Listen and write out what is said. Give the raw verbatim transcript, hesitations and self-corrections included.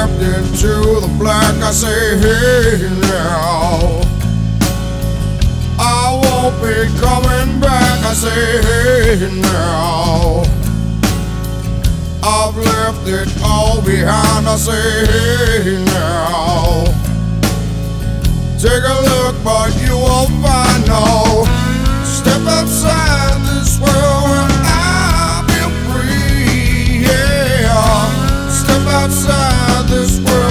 stepped into the black. I say, hey now, I won't be coming back. I say, hey now, I've left it all behind. I say, hey now, take a look, but you won't find no. Step outside this world and I'll be free. Yeah, step outside this world.